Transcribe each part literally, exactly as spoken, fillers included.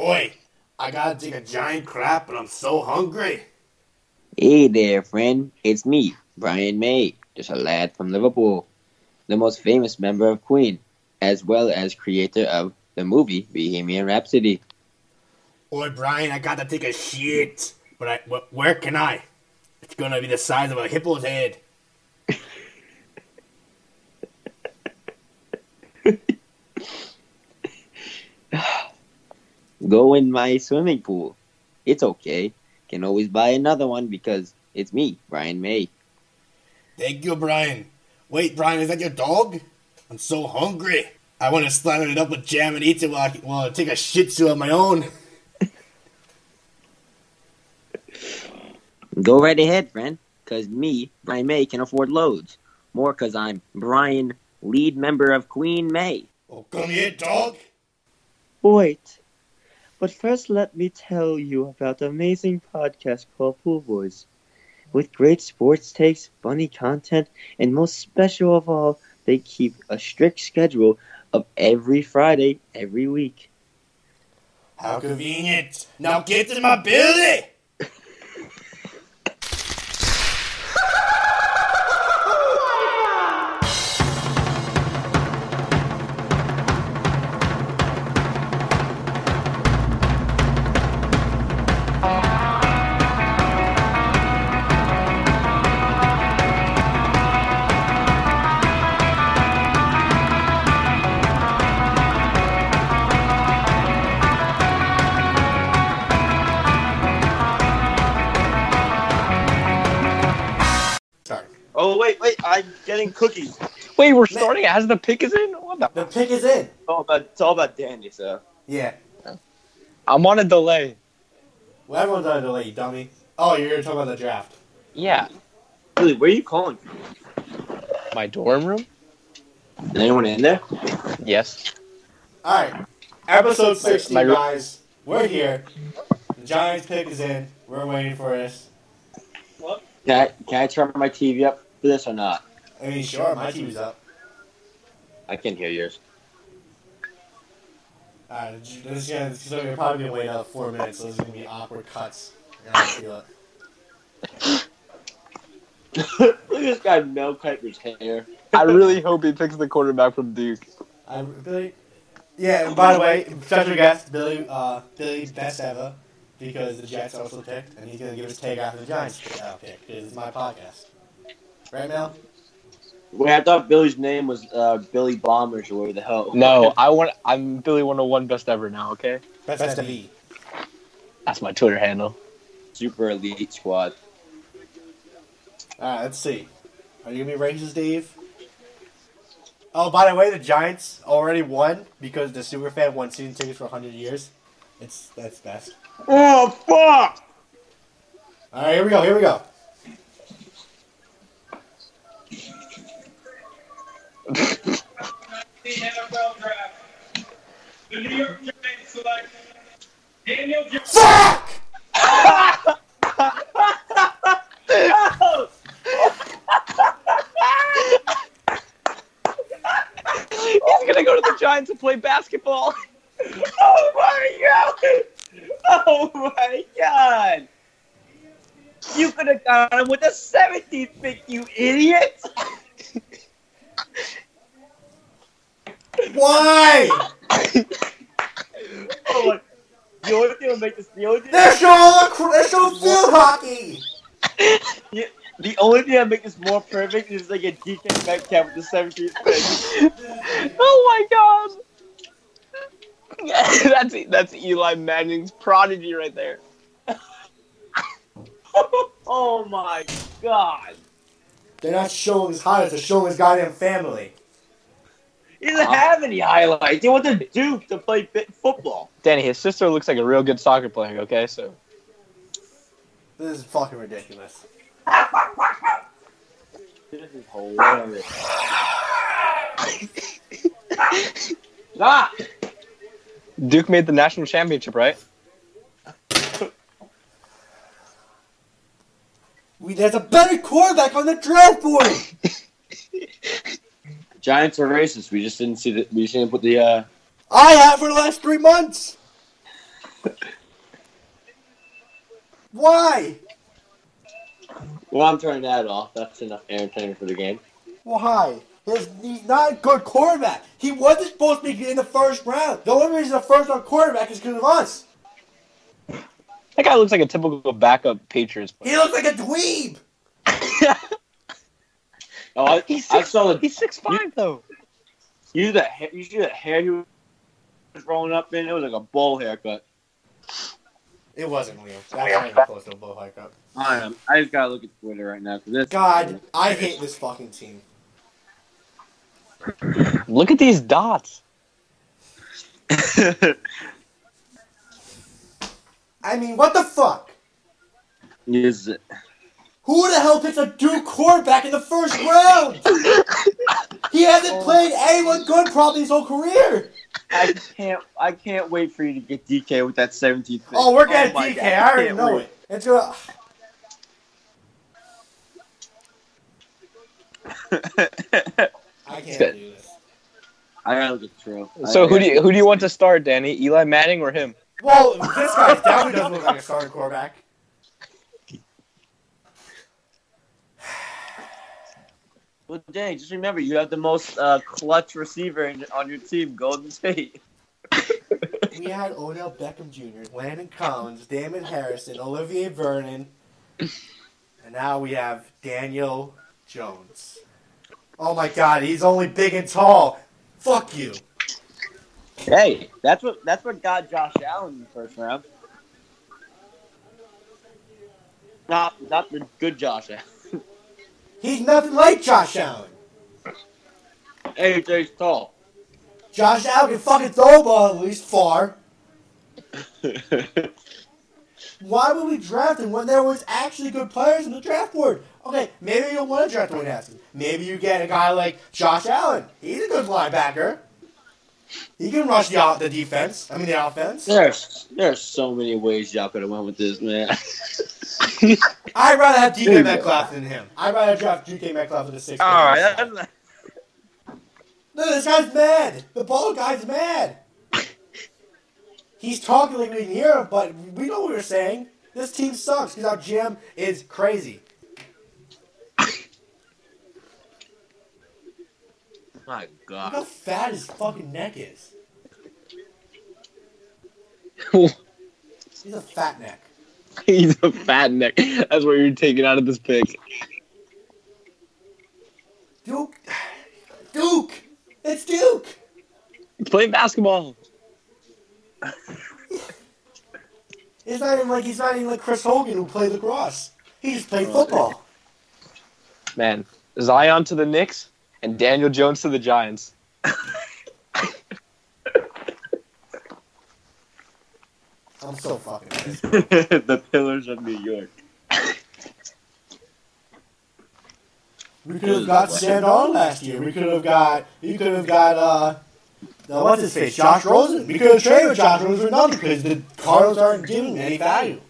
Oi, I gotta take a giant crap, but I'm so hungry. Hey there, friend. It's me, Brian May, just a lad from Liverpool, the most famous member of Queen, as well as creator of the movie Bohemian Rhapsody. Oi, Brian, I gotta take a shit, but I, wh- where can I? It's gonna be the size of a hippo's head. Go in my swimming pool. It's okay. Can always buy another one because it's me, Brian May. Thank you, Brian. Wait, Brian, is that your dog? I'm so hungry. I want to slather it up with jam and eat it while I, while I take a shih tzu of my own. Go right ahead, friend, because me, Brian May, can afford loads. More because I'm Brian, lead member of Queen May. Oh, come here, dog. Wait. But first let me tell you about an amazing podcast called Pool Boys. With great sports takes, funny content, and most special of all, they keep a strict schedule of every Friday, every week. How convenient. Now get to my belly. Oh, wait, wait, I'm getting cookies. Wait, we're starting as the pick is in? What the? The pick is in. It's all about, it's all about Danny, so. Yeah. I'm on a delay. Well, everyone's on a delay, you dummy. Oh, you're gonna talk about the draft. Yeah. Really, where are you calling from? My dorm room? Is anyone in there? Yes. Alright. Episode sixty, My- my- guys. We're here. The Giants pick is in. We're waiting for this. Can I, can I turn my T V up for this or not? I mean, sure, my T V's up. I can hear yours. Alright, this is gonna, so you're probably gonna wait out four minutes, so there's gonna be awkward cuts. You're gonna feel it. Look at this guy Mel Kiper's hair. I really hope he picks the quarterback from Duke. I, Billy, yeah, and by the way, special guest, Billy, uh, Billy Best Ever, because the Jets also picked, and he's gonna give his take after the Giants uh, pick, because it's my podcast. Right, Mel? Wait, I thought Billy's name was uh, Billy Bombers or whatever the hell. No, I want. I'm Billy one oh one best ever now. Okay, Best, Best of E. that's my Twitter handle. Super Elite Squad. Alright, let's see. Are you gonna be racist, Dave? Oh, by the way, the Giants already won because the Superfan won season tickets for one hundred years. It's that's best. Oh, fuck! Alright, here we go, here we go. The N F L draft. The New York Giants select Daniel Jones. Fuck! He's gonna go to the Giants and play basketball. Oh my god! Oh my god! You could have gone him with the seventeenth pick, you idiot! Why? Oh my. The only thing that make this the only thing They're showing, they're showing field hockey! Yeah, the only thing that makes this more perfect is like a D K Metcalf with the seventeenth pick. Oh my god. that's that's Eli Manning's prodigy right there. Oh my god! They're not showing his highlights, they're showing his goddamn family. He doesn't have any highlights. He went to Duke to play bit football. Danny, his sister looks like a real good soccer player. Okay, so This is fucking ridiculous. This is hilarious. Stop! Duke made the national championship, right? We, there's a better quarterback on the draft board! Giants are racist. We just didn't see the. We just didn't put the. uh... I have for the last three months! Why? Well, I'm turning that off. That's enough entertainment for the game. Why? He's, he's not a good quarterback. He wasn't supposed to be in the first round. The only reason the first round quarterback is because of us. That guy looks like a typical backup Patriots player. He looks like a dweeb. Oh, I, He's I six, saw the. he's six five though. You see the hair, you see the hair he was rolling up in? It was like a bowl haircut. It wasn't Liam. That's not even close to a bull haircut. I am. I just gotta look at Twitter right now because this. God, I hate this fucking team. Look at these dots. I mean, what the fuck? Is it? Who the hell picks a Duke quarterback in the first round? He hasn't played anyone good probably his whole career. I can't. I can't wait for you to get D K with that seventeenth pick. Oh, we're getting my D K. God, I already can't know wait. it. It's gonna. I can't do this. I gotta look at True. So who do you who do you want to start, Danny? Eli Manning or him? Well, this guy definitely doesn't look like a starting quarterback. Well, Danny, just remember you have the most uh, clutch receiver in, on your team, Golden State. We had Odell Beckham Junior, Landon Collins, Damon Harrison, Olivier Vernon, and now we have Daniel Jones. Oh my God, he's only big and tall. Fuck you. Hey, that's what that's what got Josh Allen in the first round. Not not the good Josh Allen. He's nothing like Josh Allen. Hey, he's tall. Josh Allen can fucking throw a ball at least far. Why would we draft him when there was actually good players in the draft board? Okay, maybe you don't want to draft Dwayne Haskins. Maybe you get a guy like Josh Allen. He's a good linebacker. He can rush the, the defense. I mean the offense. There's there's so many ways y'all could have went with this, man. I'd rather have D K Metcalf than him. I'd rather draft D K Metcalf in the sixth. All right, that's not... No, this guy's mad. The ball guy's mad. He's talking like we can hear him, but we know what we're saying. This team sucks because our G M is crazy. My Look God. how fat his fucking neck is. He's a fat neck. He's a fat neck. That's what you're taking out of this pick. Duke. Duke. It's Duke. He's playing basketball. It's not even like he's not even like Chris Hogan who played lacrosse. He just played football. Man, Zion to the Knicks and Daniel Jones to the Giants. I'm so fucking pissed. The Pillars of New York. We could have got Sam Darnold last year. We could have got. You could have got. uh no, what's his face? Josh Rosen. We could have traded with Josh Rosen for nothing because the Cardinals aren't giving any value.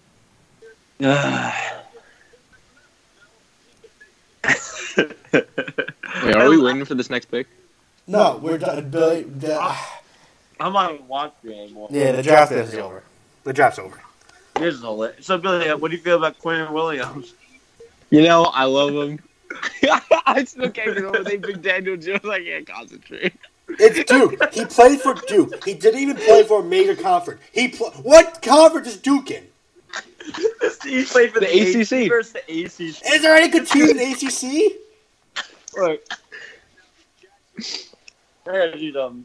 Wait, are we waiting for this next pick? No, we're done. Billy. The, I'm not even watching anymore. yeah, the draft is over. The draft's over. This is hilarious. So, Billy, what do you feel about Quinn Williams? You know, I love him. I still can't get over they picked Daniel Jones. I can't concentrate. It's Duke. He played for Duke. He didn't even play for a major conference. He pl- What conference is Duke in? He played for the, The A C C. Versus the A C C. Is there any good team in the A C C? Look. I gotta do them.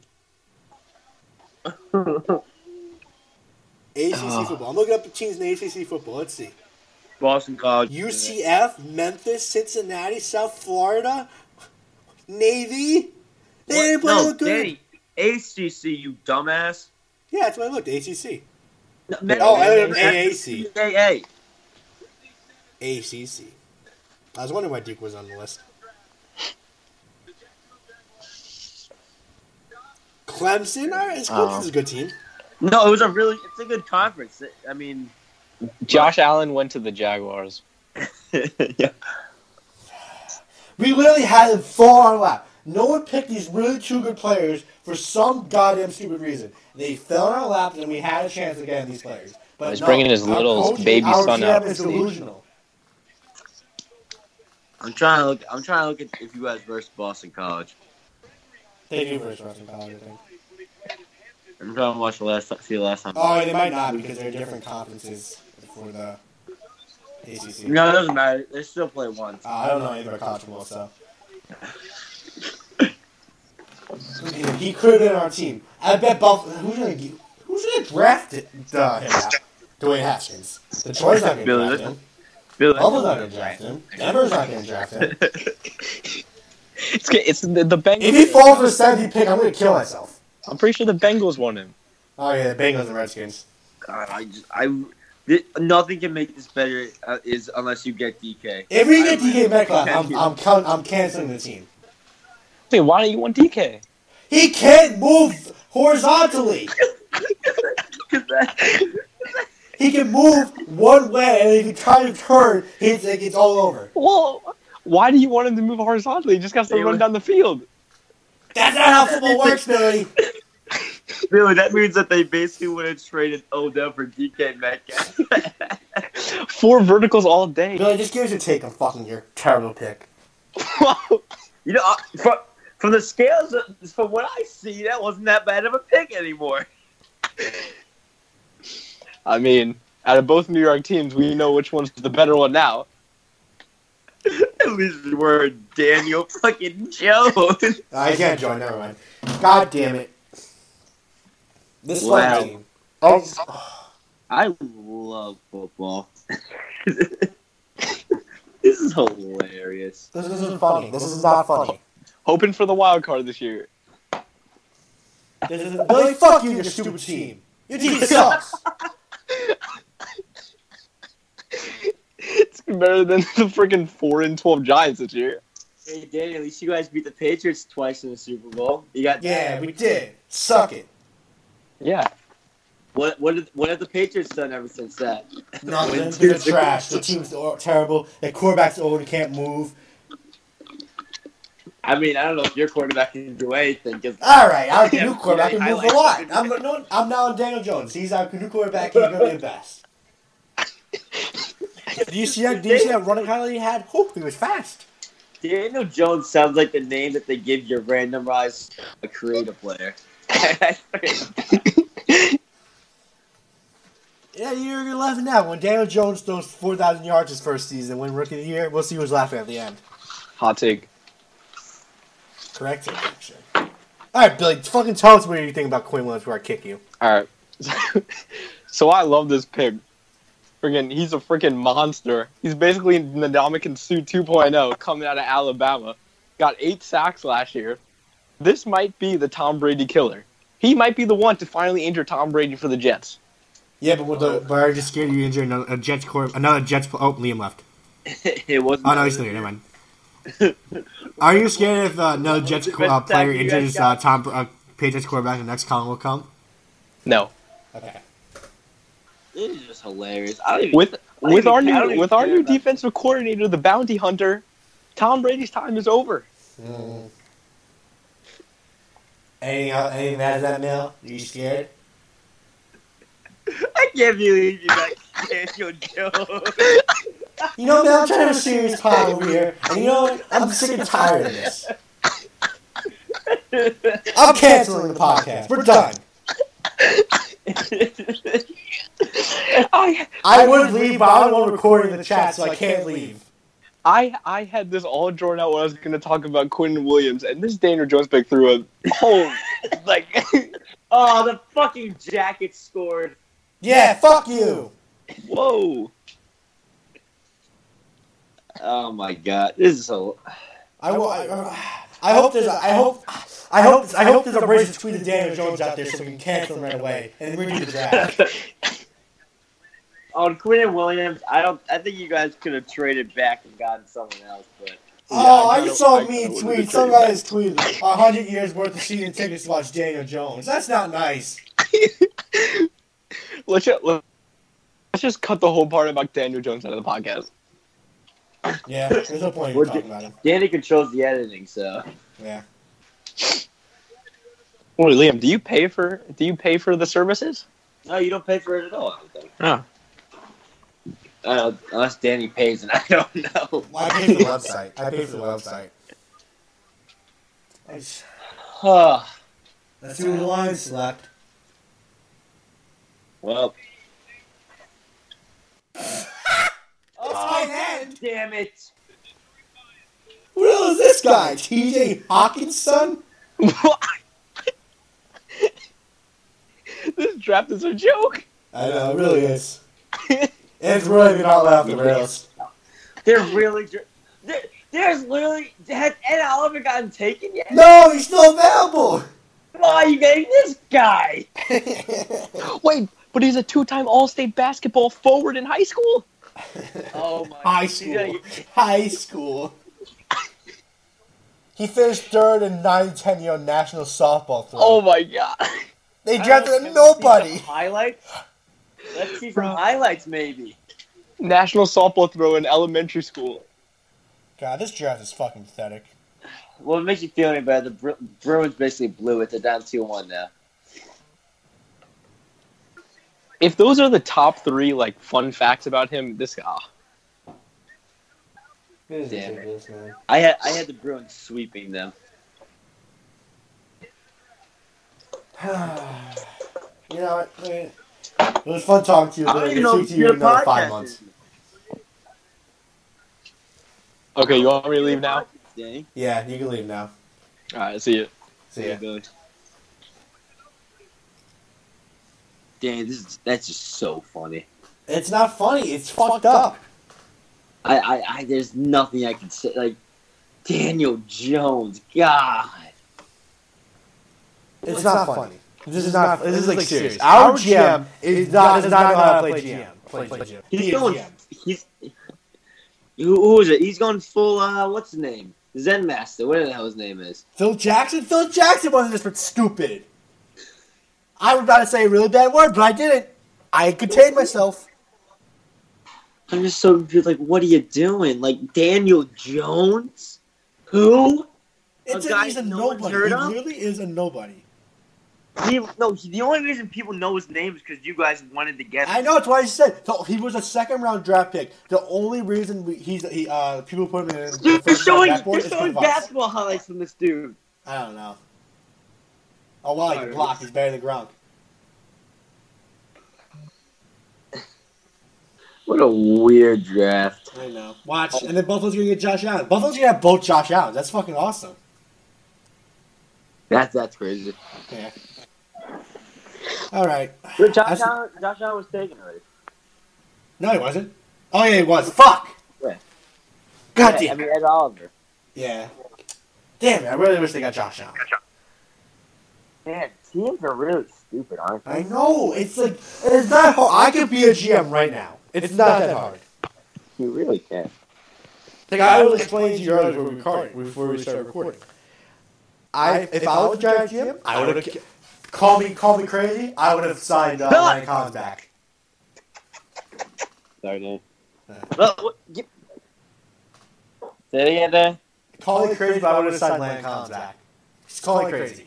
A C C football. I'm looking up the teams in the A C C football. Let's see. Boston College. U C F, Memphis, Cincinnati, South Florida, Navy. They didn't play no, look good. Danny, A C C, you dumbass. Yeah, that's what I looked. A C C. No, Oh, no, A A C. A A. A C C. I was wondering why Duke was on the list. Clemson? All right, Clemson's a good team. No, it was a really, it's a good conference. I mean, Josh Allen went to the Jaguars. yeah. We literally had him fall on our lap. No one picked these really two good players for some goddamn stupid reason. They fell in our laps, and we had a chance to get these players. But He's no, bringing his our little coach- baby our son G M out. is delusional. I'm trying to look. I'm trying to look at if you guys versus Boston College. They do versus Boston College, I think. I'm trying to watch the last. See the last time. Oh, they might not because they're different conferences for the A C C. No, it doesn't matter. They still play once. Uh, I don't know anything about college football, so. He could have been on our team. I bet Buffalo. Who's gonna get, Who's gonna draft it? Uh, him out? Dwayne Haskins. Detroit's not gonna Billy, draft him. Billy, Buffalo's not gonna draft him. Denver's not gonna draft him. It's it's the, the Bengals. If he falls to the seventieth pick, I'm gonna kill myself. I'm pretty sure the Bengals won him. Oh yeah, the Bengals and Redskins. God, I just I. th- Nothing can make this better uh, is unless you get D K. If we get D K Metcalf, I'm I'm, count, I'm canceling the team. Wait, why don't you want D K? He can't move horizontally. He can move one way, and if he tries to turn, it's like it's all over. Well, why do you want him to move horizontally? He just got to They run would- down the field. That's not how football works, Billy. Billy, that means that they basically would have traded Odell for D K Metcalf. Four verticals all day. Billy, just give us your take on fucking your terrible pick. You know, uh, from, from the scales, of, from what I see, that wasn't that bad of a pick anymore. I mean, out of both New York teams, we know which one's the better one now. At least we're Daniel fucking Jones. I can't join. Never mind. God damn it. This Wow. fucking team. Oh, I love football. This is hilarious. this isn't funny. This is not funny. Hoping for the wild card this year. This is Billy. Fuck you, and your stupid team. Your team sucks. It's better than the freaking four and twelve Giants this year. Hey, Danny, at least you guys beat the Patriots twice in the Super Bowl. You got Yeah, we did. Suck it. Yeah. What what did, what have the Patriots done ever since that? Nothing. They're trash. The team's terrible. Their quarterback's old and can't move. I mean, I don't know if your quarterback can do anything. Cause All right, our new Yeah, quarterback can I move like a lot. it. I'm no, I'm now on Daniel Jones. He's our new quarterback. He's gonna be the best. Do you see that? Do you see that running highlight he had? Oh, he was fast. Daniel Jones sounds like the name that they give your randomized a creative player. Yeah, you're, you're laughing now. When Daniel Jones throws four thousand yards his first season, win Rookie of the Year, we'll see who's laughing at the end. Hot take. Correct, actually. All right, Billy, fucking tell us what you think about Quinn Williams before I kick you. All right. So I love this pick. Freaking, he's a freaking monster. He's basically Ndamukong Suh two point oh coming out of Alabama. Got eight sacks last year. This might be the Tom Brady killer. He might be the one to finally injure Tom Brady for the Jets. Yeah, but with the, but are you just scared you injure another a Jets core, another Jets? Oh, Liam left. It wasn't. Oh no, he's still here. Never mind. Are you scared if uh, another Jets uh, player injures uh, Tom uh, Patriots quarterback? The next column will come. No. Okay. It is just hilarious. I don't even, With I don't with even- our I don't new even with our care new about- defensive coordinator, the bounty hunter, Tom Brady's time is over. Mm. Anything else? Anything mad at that, Mel? Are you scared? I can't believe you got Daniel Jones. You know, Mel, I'm trying to have a serious pod over here, and you know what? I'm sick and tired of this. I'm canceling the podcast. We're done. I I would leave, but I'm the one recording the chat, so I can't leave. I I had this all drawn out when I was going to talk about Quinn Williams, and this Daniel Jones pick threw a whole like. Oh, the fucking Jackets scored. Yeah, fuck you. Whoa! Oh my god, this is so. I, will- I, I hope there's a, I hope I hope I hope there's a racist tweet of Daniel Jones out there so we can cancel him right away and redo the draft. On Quinn Williams, I don't. I think you guys could have traded back and gotten someone else, but Oh, I I saw don't- I me wouldn't tweet. have Some traded guy has tweeted a hundred years worth of season tickets to watch Daniel Jones. That's not nice. Let's just, let's just cut the whole part about Daniel Jones out of the podcast. Yeah, there's no point in We're talking di- about him. Danny controls the editing, so. Yeah. Wait, Liam, do you pay for do you pay for the services? No, you don't pay for it at all. I don't think. Oh. Uh, unless Danny pays, and I don't know. Well, I pay for the website. I pay for the website. I just- Huh. Let's see what the Lions select. Well. Oh, my head! Damn it! Who the hell is this guy? T J Hawkins' son? This draft is a joke. I know, it really is. It's really not off the rails. They're really. Dr- there, there's literally. Has Ed Oliver gotten taken yet? No, he's still available! Why are you getting this guy? Wait, but he's a two-time All-State basketball forward in high school. Oh my. High He's gonna school. get- High school. He finished third in nine ten year national softball throw. Oh my god. They I don't drafted know, nobody. see some highlights. Let's see some highlights, maybe. National softball throw in elementary school. God, this draft is fucking pathetic. Well, it makes you feel any better. The Bru- Bruins basically blew it. They're down two one now. If those are the top three like fun facts about him, this guy. It is Damn it. ridiculous, man. I had I had the Bruins sweeping them. You know what? I mean, it was fun talking to you. I don't But I even can know speak to you in another five months. Okay, you want me to leave now? Danny. Yeah, you can leave now. All right, see you. See ya. Billy. Danny, this is that's just so funny. It's not funny. It's fucked up. I, I, I there's nothing I can say. Like Daniel Jones, God. It's not funny. This is not. This is like serious. Our G M is not does not know how to play G M. Play G M. He's He is going. G M. He's who, who is it? He's going full. Uh, what's his name? Zen Master. Whatever the hell his name is. Phil Jackson. Phil Jackson wasn't just for stupid. I was about to say a really bad word, but I didn't. I contained myself. I'm just so confused. Like, what are you doing? Like Daniel Jones? Who? It's A a, guy he's a no one's nobody. heard He of? really is a nobody. He, no, he, the only reason people know his name is because you guys wanted to get him. I know. It's why I said so he was a second round draft pick. The only reason we, he's he uh people put him in the They're first showing, round draft board they're is showing because of us. basketball highlights from this dude. I don't know. Oh wow, he can block. He's better than Gronk. What a weird draft. I know. Watch, and then Buffalo's gonna get Josh Allen. Buffalo's gonna have both Josh Allens. That's fucking awesome. That's that's crazy. Yeah. All right. But Josh That's- Allen, Josh Allen was taken already. No, he wasn't. Oh yeah, he was. Fuck. Yeah. God Yeah, I damn. mean, Ed Oliver. Yeah. Damn it! I really wish they got Josh Allen. Man, teams are really stupid, aren't I know. It's like it's not hard. I could be a G M right now. It's not that hard. You really can. Like I was explaining to you earlier before we recorded, before we started recording. I if I was a Giants G M, I would have call me call me crazy. I would have signed uh, Ryan Collins back. Sorry, Dan. Well, what, get, say it again, Dan. Call me crazy, but I would have signed Ryan Collins back. Just call me crazy.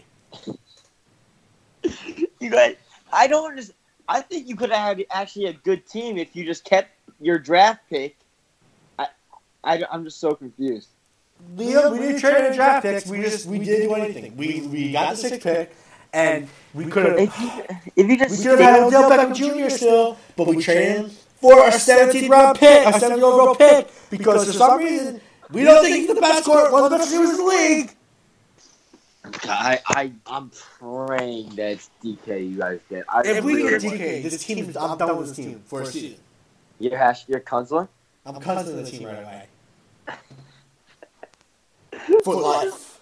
You guys, I don't understand. I think you could have had actually a good team if you just kept your draft pick. I, I, I'm just so confused. Liam, we didn't trade any draft picks. We just we didn't do anything. We we got the sixth pick, and we could have If you, if you we just could have had Odell Beckham Junior still, but we traded him for a seventeenth round pick, a seventeenth overall pick, because for some reason we don't think he's the best scorer, one of the best receivers in the league. I, I, I'm praying that it's D K you guys get. I If we really get want- D K, this team, is, I'm done with this team for a season. Your hash, your Kunzler? I'm canceling the team right away. For life.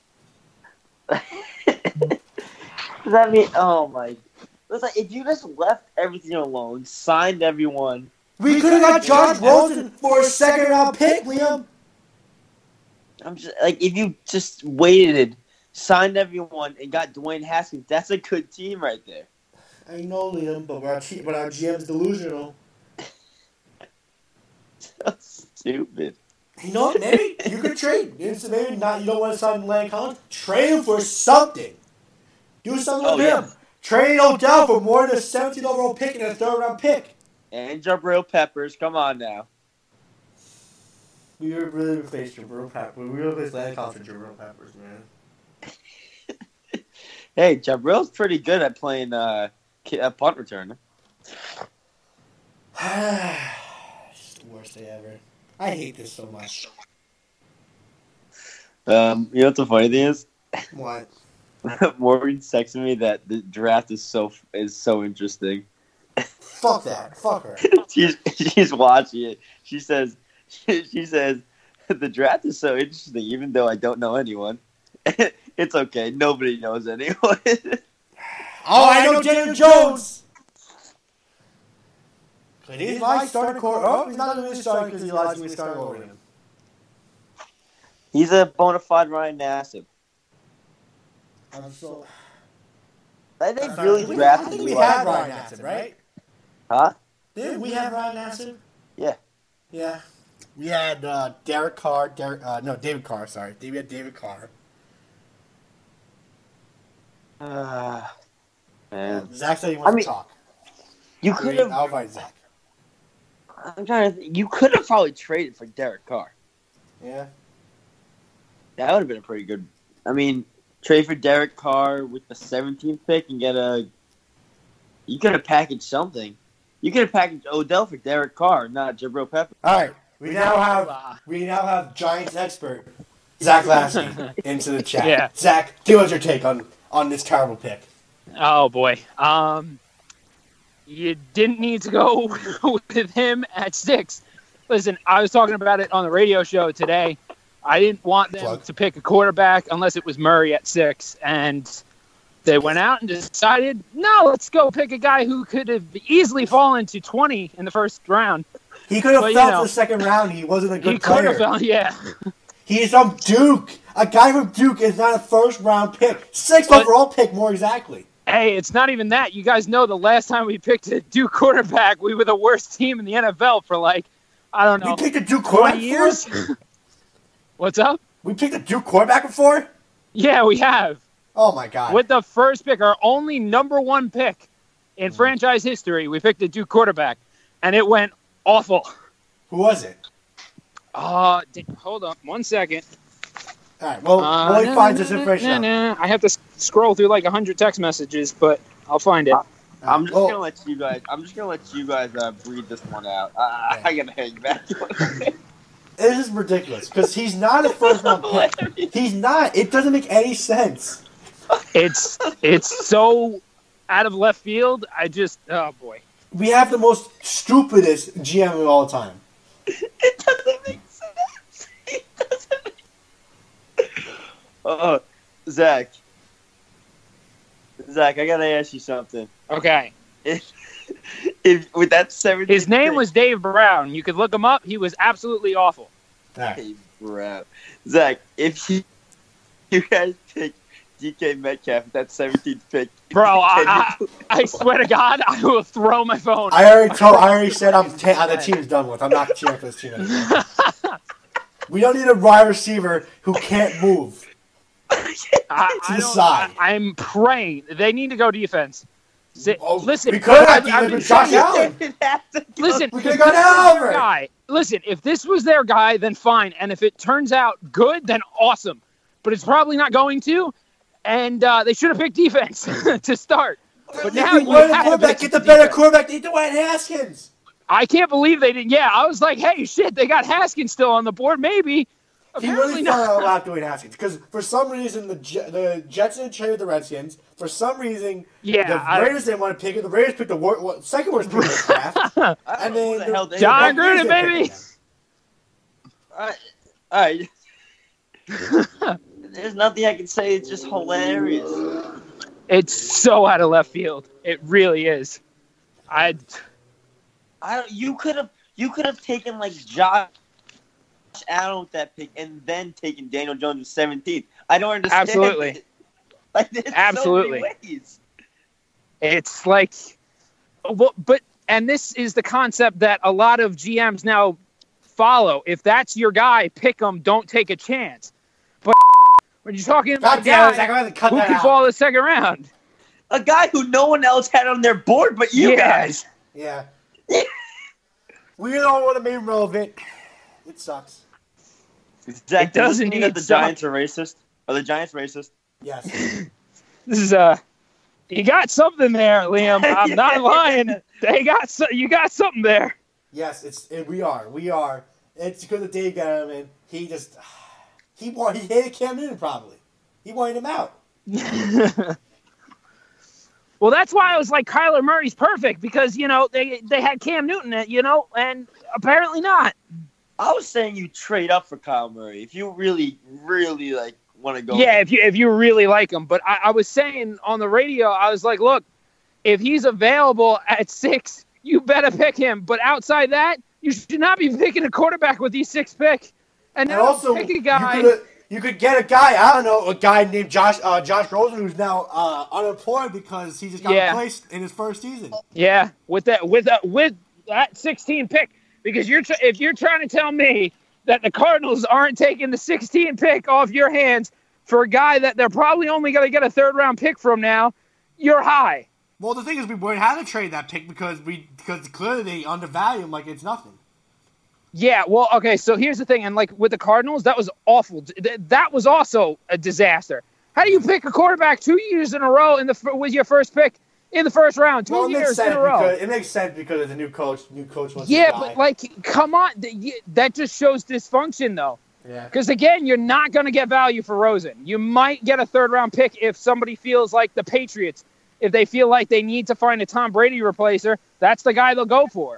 Does that mean? Oh my! It's like if you just left everything alone, signed everyone. We could have got Josh Rosen for a second round pick, Liam. I'm just like if you just waited, signed everyone, and got Dwayne Haskins. That's a good team right there. I know, Liam, but our, but our G M's delusional. So stupid. You know what? Maybe you could trade. It's maybe not. You don't want to sign Landon Collins. Trade him for something. Do something Oh, with yeah. him. Trade Odell for more than a seventeenth overall pick and a third round pick. And Jabril Peppers. Come on now. We really replaced Jabril Peppers. We really replaced Landon Collins for Jabril Peppers, man. Hey, Jabril's pretty good at playing uh, ki- uh, punt returner. It's the worst day ever. I hate this so much. Um, you know what the funny thing is? What? Morgan texted me that the draft is so is so interesting. Fuck that. Fuck her. she's she's watching it. She says she, she says the draft is so interesting, even though I don't know anyone. It's okay. Nobody knows anyone. Oh, I know Daniel Jones. But he's my starting quarter. Oh, he's not going to be starting because he allows me to start over him. He's a bona fide Ryan Nassib. I'm so. I think I'm sorry, really we, I drafted think we you had like- Ryan Nassib, right? Huh? Didn't we have Ryan Nassib? Yeah. Yeah. We had uh, Derek Carr. Derek, uh, no, David Carr. Sorry, we had David Carr. Uh, man, Zach said he wants I mean, to talk. you I could mean, have. I'll invite Zach. I'm trying to. Think, you could have probably traded for Derek Carr. Yeah. That would have been a pretty good. I mean, trade for Derek Carr with the seventeenth pick and get a. You could have packaged something. You could have packaged Odell for Derek Carr, not Jabril Peppers. All right. We now have we now have Giants expert Zach Lasky into the chat. Yeah. Zach, give us your take on on this terrible pick. Oh boy. Um, you didn't need to go with him at six. Listen, I was talking about it on the radio show today. I didn't want them Plug. to pick a quarterback unless it was Murray at six, and they went out and decided, no, let's go pick a guy who could have easily fallen to twenty in the first round. He could have But, you fell know, to the second round. He wasn't a good He could player. have fell, yeah. He's from Duke. A guy from Duke is not a first round pick. Sixth But- overall pick, more exactly. Hey, it's not even that. You guys know the last time we picked a Duke quarterback, we were the worst team in the N F L for like, I don't know, We picked a Duke quarterback twenty years. before? What's up? We picked a Duke quarterback before? Yeah, we have. Oh my god. With the first pick, our only number one pick in Mm. franchise history, we picked a Duke quarterback, and it went awful. Who was it? Uh, d- hold on one second. All right. Well, Uh, while he nah, finds nah, this information nah, out. nah. I have to s- scroll through like a hundred text messages, but I'll find it. I'm just Well, gonna let you guys. I'm just gonna let you guys uh, breathe this one out. Uh, I gotta hang back. This is ridiculous because he's not a first round pick. He's not. It doesn't make any sense. It's it's so out of left field. I just oh boy. We have the most stupidest G M of all time. It doesn't make sense. It doesn't make... Uh, Zach. Zach, I gotta ask you something. Okay. If, if with that seventeen, His name was Dave Brown. You could look him up. He was absolutely awful. All right. Hey, bro. Zach, if you, you guys pick D K Metcalf with that seventeenth pick, Bro, can I, you- I, I swear to God, I will throw my phone. I already told. I already said I'm. Ta- the team's done with. I'm not cheering for this team anymore. We don't need a wide receiver who can't move. I, to I the don't- side. I, I'm praying they need to go defense. Si- Oh, listen, we could have I've- even I've been been Josh saying- Allen. It has to go- Listen, We if could've this gone was their over. guy, listen, if this was their guy, then fine. And if it turns out good, then awesome. But it's probably not going to. And uh, they should have picked defense to start. But now If you we wanted a have to quarterback, pick get the better defense. quarterback. They Dwayne Haskins. I can't believe they didn't. Yeah, I was like, hey, shit, they got Haskins still on the board. Maybe. He Apparently really not. thought about Dwayne Haskins because for some reason the Je- the Jets didn't trade with the Redskins. For some reason, Yeah, the I- Raiders didn't want to pick it. The Raiders picked the wor- what, second worst pick in the draft. I don't And know then who the the- hell they John the Buccaneers Gruden, didn't baby. pick Alright. Alright. There's nothing I can say. It's just hilarious. It's so out of left field. It really is. I I don't, you could have you could have taken like Josh Allen with that pick and then taken Daniel Jones with seventeenth. I don't understand. Absolutely. it. Like there's Absolutely. so many ways. It's like, well, but and this is the concept that a lot of G Ms now follow. If that's your guy, pick him. Don't take a chance. But when you're talking about God a damn it, Zach, guy I'm going to cut who that can out. fall the second round. A guy who no one else had on their board but you Yeah. guys. Yeah. We don't want to be relevant. It sucks. Zach, It does does this mean indeed that the suck. Giants are racist? Are the Giants racist? Yes. This is uh, you got something there, Liam. I'm not lying. They got so, you got something there. Yes, it's it, we are. We are. It's because of Dave Gettleman. He just he wanted he hated Cam Newton probably. He wanted him out. Well, that's why I was like, Kyler Murray's perfect because you know they they had Cam Newton, you know, and apparently not. I was saying you trade up for Kyle Murray if you really, really like want to go. Yeah, if you if you really like him, but I, I was saying on the radio, I was like, look, if he's available at six, you better pick him. But outside that, you should not be picking a quarterback with these six pick. And, And then also, pick a you guy. could you could get a guy. I don't know, a guy named Josh uh, Josh Rosen who's now uh, unemployed because he just got Yeah. replaced in his first season. Yeah, with that with that with that sixteen pick, because you're tr- if you're trying to tell me that the Cardinals aren't taking the sixteen pick off your hands for a guy that they're probably only going to get a third round pick from now, you're high. Well, the thing is, we wouldn't have to trade that pick because we because clearly they undervalue him like it's nothing. Yeah, well, okay, so here's the thing, and like with the Cardinals, that was awful. Th- That was also a disaster. How do you pick a quarterback two years in a row in the f- with your first pick in the first round, two Well, it makes years sense in a row? because it makes sense because of the new coach. New coach wants Yeah, to but like, come on, th- y- that just shows dysfunction, though. yeah. Because, again, you're not going to get value for Rosen. You might get a third-round pick if somebody feels like the Patriots. If they feel like they need to find a Tom Brady replacer, that's the guy they'll go for.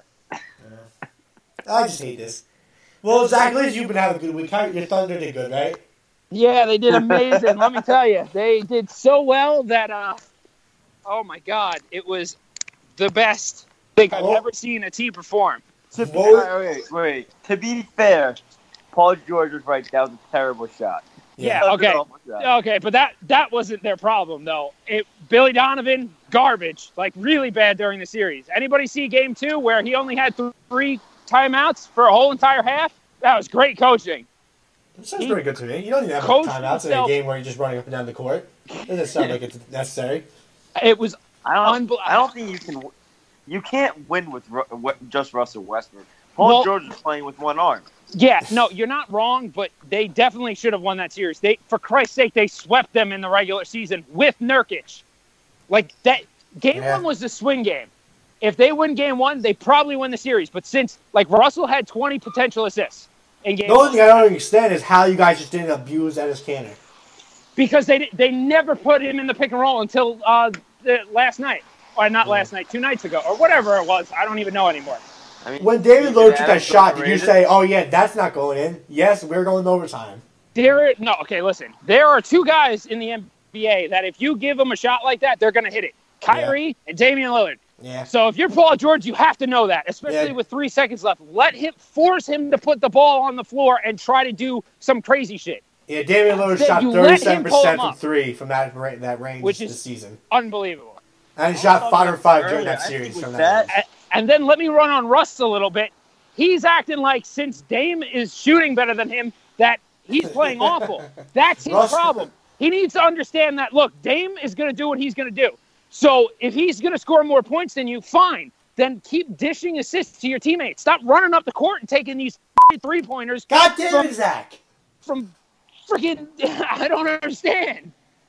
I just hate this. Well, Zach, at least you've been having a good week. How- Your Thunder did good, right? Yeah, they did amazing. Let me tell you. They did so well that, uh, oh, my God, it was the best thing I've Oh. ever seen a team perform. To be, Whoa. wait, wait, wait. To be fair, Paul George was right. That was a terrible shot. Yeah, That was an okay. awful shot. Okay, but that that wasn't their problem, though. It Billy Donovan, garbage, like really bad during the series. Anybody see game two where he only had th- three timeouts for a whole entire half? That was great coaching. That sounds He pretty good to me. You don't need to have coached timeouts in a himself- game where you're just running up and down the court. It doesn't sound like it's necessary. It was I don't. Unbel- I don't think you can. You can't win with Ru- what- just Russell Westbrook. Paul Well- George is playing with one arm. yeah, no, you're not wrong, but they definitely should have won that series. They, for Christ's sake, they swept them in the regular season with Nurkic. Like that game Yeah. one was the swing game. If they win game one, they probably win the series. But since like Russell had twenty potential assists in game The only one, thing I don't understand is how you guys just didn't abuse Ennis Canner. because they they never put him in the pick and roll until uh, the last night, or not last night, two nights ago, or whatever it was. I don't even know anymore. I mean, When David Steven Lowe took that Adams shot, did you overrated. say, "Oh yeah, that's not going in"? Yes, we're going to overtime. There, no, okay, listen. There are two guys in the N B A that if you give them a shot like that, they're going to hit it. Kyrie and Damian Lillard. Yeah. So if you're Paul George, you have to know that, especially Yeah. with three seconds left. Let him force him to put the ball on the floor and try to do some crazy shit. Yeah, Damian Lillard Then shot you let him thirty-seven pull percent him from up. three from that ra- that range Which this is- season, Unbelievable. and he shot five or five during earlier, that I series think from with that. that- range. A- And then let me run on Russ a little bit. He's acting like since Dame is shooting better than him, that he's playing awful. That's his Russ- problem. He needs to understand that, look, Dame is going to do what he's going to do. So if he's going to score more points than you, fine. Then keep dishing assists to your teammates. Stop running up the court and taking these three-pointers God damn from, it, Zach! from freaking – I don't understand.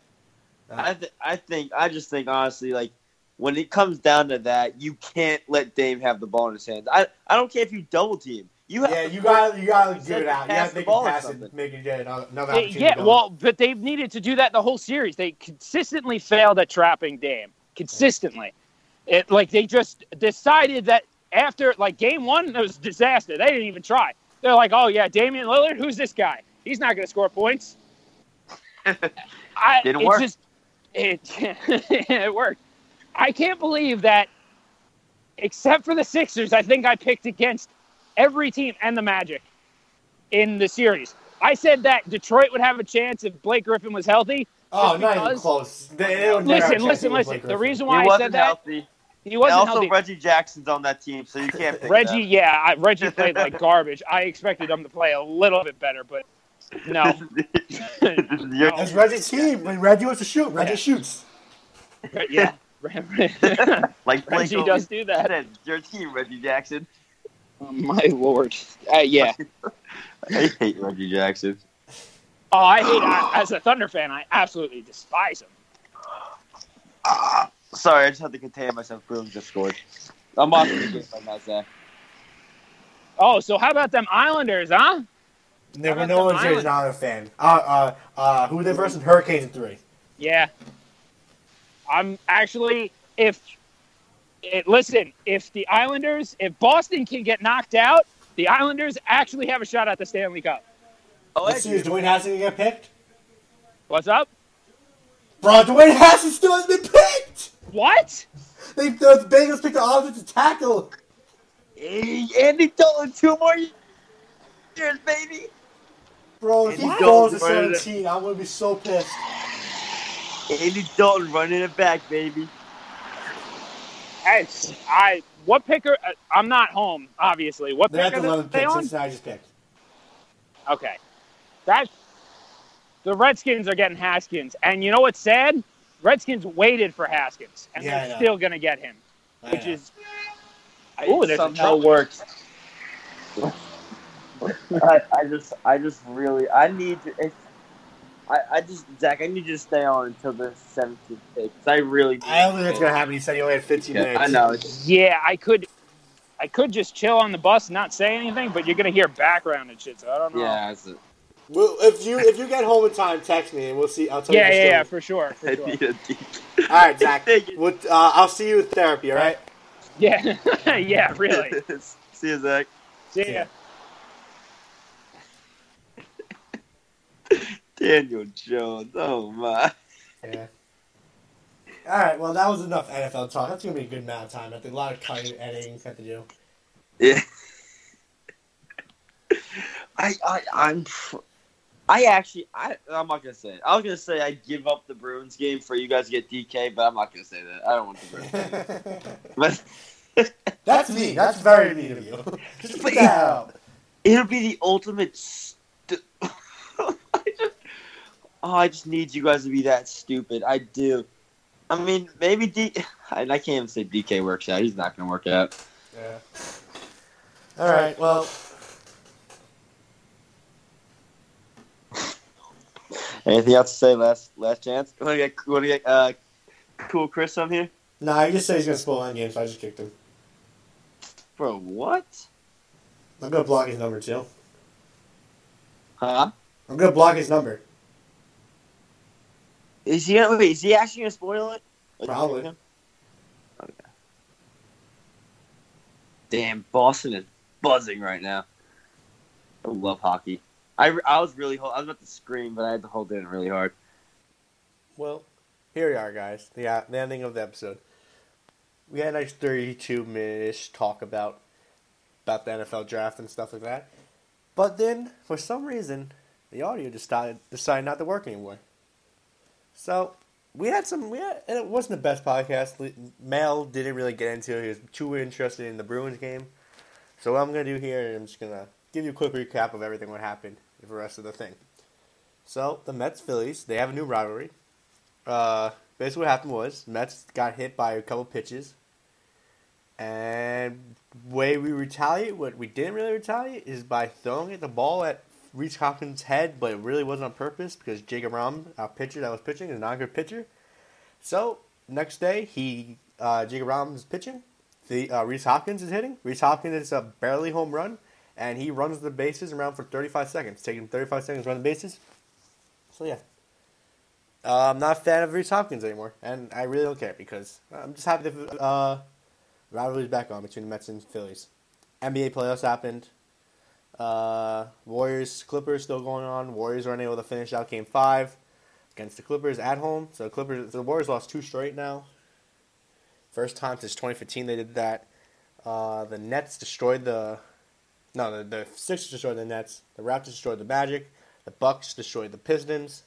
I, th- I think. I just think honestly, like when it comes down to that, you can't let Dame have the ball in his hands. I I don't care if you double team. You have Yeah, to you put- got you got to He give said it to out. You pass have to the make ball it or pass it, something. make it get another another They- opportunity. yeah, to go. well, but they've needed to do that the whole series. They consistently failed at trapping Dame. Consistently. It like they just decided that after like game one, it was a disaster. They didn't even try. They're like, oh yeah, Damian Lillard, who's this guy? He's not gonna score points. I Didn't it work. just it it worked. I can't believe that except for the Sixers, I think I picked against every team and the Magic in the series. I said that Detroit would have a chance if Blake Griffin was healthy. oh, just not even because- close. They, they would never have a Listen, chance listen, with listen. Blake The Griffin. reason He why I wasn't said that healthy. He And wasn't also, healthy. Reggie Jackson's on that team, so you can't pick Reggie, that. yeah, I, Reggie played like garbage. I expected him to play a little bit better, but no. Your- That's Reggie's team. When Reggie wants to shoot, Reggie Yeah. shoots. Yeah. like Blake Reggie always does do that. said, your team, Reggie Jackson. Oh, my lord. Uh, yeah. I hate Reggie Jackson. Oh, I hate I, as a Thunder fan, I absolutely despise him. Ah, sorry, I just had to contain myself. Bruins just scored. I'm watching the game right now, Zach. Oh, so how about them Islanders, huh? Never about no the one's here is not a fan. Uh, uh, uh, who they versus Hurricanes in three. Yeah. I'm actually, if, it, listen, if the Islanders, if Boston can get knocked out, the Islanders actually have a shot at the Stanley Cup. Oh, Let's see, is Dwayne Haskins gonna get picked? What's up? Bro, Dwayne Haskins still hasn't been picked! What? They, the Bengals picked the offensive tackle. Hey, Andy Dalton, two more years, baby. Bro, if he Andy falls to Dalton running it. seventeen, I'm gonna be so pissed. Andy Dalton running it back, baby. It's, I, what picker, uh, I'm not home, obviously. What They're at picker the are eleventh they pick, on? Cincinnati just picked. Okay. That's, the Redskins are getting Haskins. And you know what's sad? Redskins waited for Haskins. And Yeah, I they're know. still going to get him. I Which know. is, ooh, It there's a somehow trouble. works. I, I just, I just really, I need to. If, I, I just, Zach, I need you to stay on until the seventeenth pick. 'Cause I really. I don't think that's gonna happen. He said he only had fifteen Yeah, minutes. I know. It's, Yeah, I could I could just chill on the bus and not say anything, but you're going to hear background and shit, so I don't know. yeah, it's a, Well, if you if you get home in time, text me and we'll see. I'll tell Yeah, you. yeah, the yeah, story. for sure, for I sure. need a deep. All right, Zach. Thank you. We'll, uh, I'll see you in therapy. All right. Yeah, yeah, really. See you, Zach. See ya. Daniel Jones. Oh my. Yeah. All right. Well, that was enough N F L talk. That's gonna be a good amount of time. I think a lot of cutting, editing, have to do. Yeah. I I I'm. pr- I actually I I'm not gonna say it. I was gonna say I'd give up the Bruins game for you guys to get D K, but I'm not gonna say that. I don't want the Bruins. But That's me. That's very mean of you. Just put that out. it'll be the ultimate. Stu- I just, oh, I just need you guys to be that stupid. I do. I mean, maybe D. I, I can't even say D K works out. He's not gonna work out. Yeah. All right. Well. Anything else to say? Last last chance. Want to get want to get uh, cool Chris on here? Nah, he just said he's gonna spoil one game, so I just kicked him. Bro, what? I'm gonna block his number too. Huh? I'm gonna block his number. Is he gonna wait? Is he actually gonna spoil it? Like, Probably. Okay. Damn, Boston is buzzing right now. I love hockey. I, I was really I was about to scream, but I had to hold it in really hard. Well, here we are, guys. The, uh, the ending of the episode. We had a nice thirty-two minute-ish talk about about the N F L draft and stuff like that. But then, for some reason, the audio just started, decided not to work anymore. So, we had some, we had, and it wasn't the best podcast. Mel didn't really get into it. He was too interested in the Bruins game. So what I'm going to do here, I'm just going to give you a quick recap of everything what happened for the rest of the thing. So, the Mets-Phillies, they have a new rivalry. Uh, basically what happened was, Mets got hit by a couple pitches. And way we retaliate, what we didn't really retaliate, is by throwing it the ball at Reese Hopkins' head, but it really wasn't on purpose because Jacob Rom, our pitcher that was pitching, is not a good pitcher. So, next day, he uh, Jacob Rom is pitching. The uh, Reese Hopkins is hitting. Reese Hopkins is a barely home run, and he runs the bases around for thirty-five seconds, taking thirty-five seconds to run the bases. So, yeah. Uh, I'm not a fan of Reese Hopkins anymore, and I really don't care because I'm just happy that uh, rivalry's back on between the Mets and Phillies. N B A playoffs happened. Uh, Warriors, Clippers still going on. Warriors are unable to finish out Game Five against the Clippers at home. So the Clippers, the Warriors lost two straight now. First time since twenty fifteen they did that. Uh, the Nets destroyed the, no, the, the Sixers destroyed the Nets. The Raptors destroyed the Magic. The Bucks destroyed the Pistons.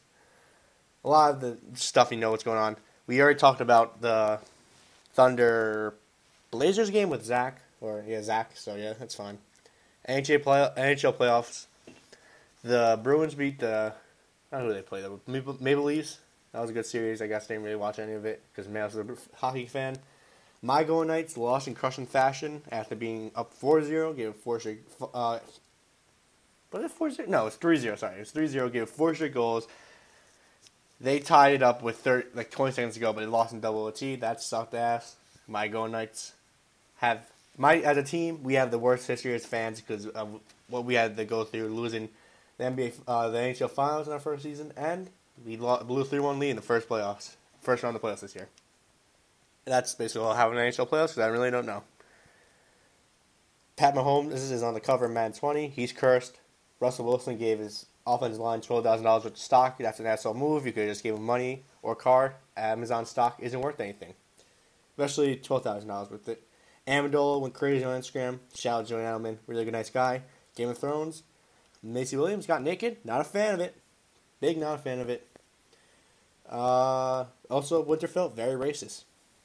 A lot of the stuff you know what's going on. We already talked about the Thunder Blazers game with Zach, or yeah, Zach. So yeah, that's fine. N H L play N H L playoffs. The Bruins beat the. I don't know who they play. The Maple, Maple Leafs. That was a good series. I guess I didn't really watch any of it because Mal's a hockey fan. My Golden Knights lost in crushing fashion after being up four zero. Gave it four straight. Uh, was it four zero? No, it's three zero. Sorry, it was three zero. Gave it four straight goals. They tied it up with thirty, like twenty seconds to go, but they lost in double O T. That sucked ass. My Golden Knights have my as a team. We have the worst history as fans because of what we had to go through, losing the N B A, uh, the N H L Finals in our first season, and we blew a three one lead in the first playoffs, first round of the playoffs this year. And that's basically all I have in the N H L playoffs because I really don't know. Pat Mahomes, this is on the cover of Madden twenty. He's cursed. Russell Wilson gave his offensive line twelve thousand dollars worth of stock. That's an asshole move. You could have just gave him money or car. Amazon stock isn't worth anything, especially twelve thousand dollars worth it. Amendola went crazy on Instagram. Shout out Joey Edelman, really good, nice guy. Game of Thrones. Macy Williams got naked. Not a fan of it. Big not a fan of it. Uh, also, Winterfell, very racist.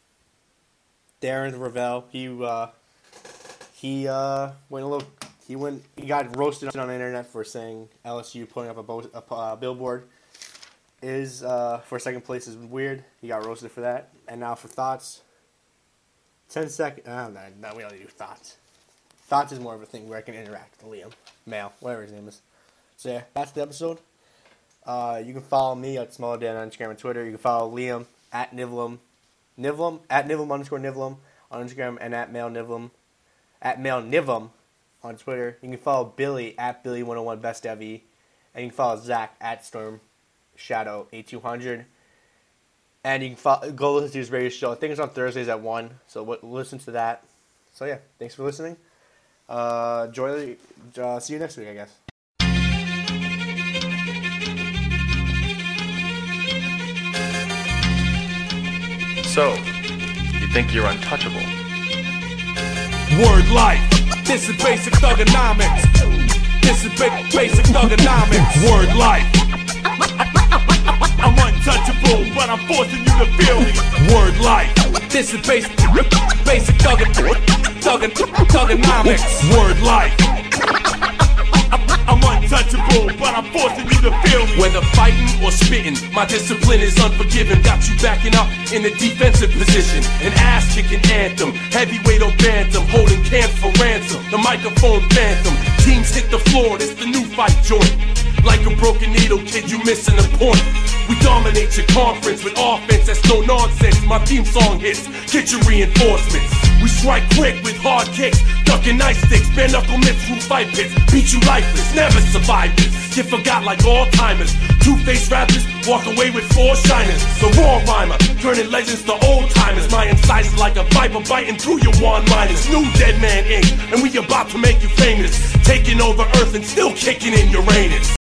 Darren Ravel, he uh, he uh, went a little. He went. He got roasted on the internet for saying L S U putting up a, bo- a uh, billboard is uh, for second place is weird. He got roasted for that. And now for thoughts. Ten seconds. Oh, no, no, we don't do thoughts. Thoughts is more of a thing where I can interact with Liam, Male, whatever his name is. So yeah, that's the episode. Uh, you can follow me at Small Dan on Instagram and Twitter. You can follow Liam at Nivlum, Nivlum at Nivlum underscore Nivlum on Instagram and at Male Nivlum, at Male Nivlum on Twitter. You can follow Billy at Billy one oh one Best Devi, and you can follow Zach at Storm Shadow eighty-two hundred. And you can follow, go listen to his radio show. I think it's on Thursdays at one, so w- listen to that. So yeah, thanks for listening. Uh, enjoy. Uh, see you next week, I guess. So, you think you're untouchable? Word life. This is basic thugonomics. This is ba- basic thugonomics. Word life. I'm untouchable, but I'm forcing you to feel me. Word life. This is basic, basic thuggin, thuggin, thugonomics. Word life. I'm untouchable, but I'm forcing you to feel me. Whether fighting or spitting, my discipline is unforgiving. Got you backing up in a defensive position. An ass-kicking anthem, heavyweight or bantam, holding cans for ransom. The microphone phantom, teams hit the floor, it's the new fight joint. Like a broken needle, kid, you missing the point. We dominate your conference with offense that's no nonsense. My theme song hits, get your reinforcements. We strike quick with hard kicks, ducking ice sticks, bare knuckle mitts through fight pits. Beat you lifeless, never survive this. Get forgot like all timers. Two-faced rappers walk away with four shiners. The raw rhymer, turning legends to old timers. My incisors like a viper biting through your one-liners. New Dead Man Incorporated, and we about to make you famous. Taking over Earth and still kicking in Uranus.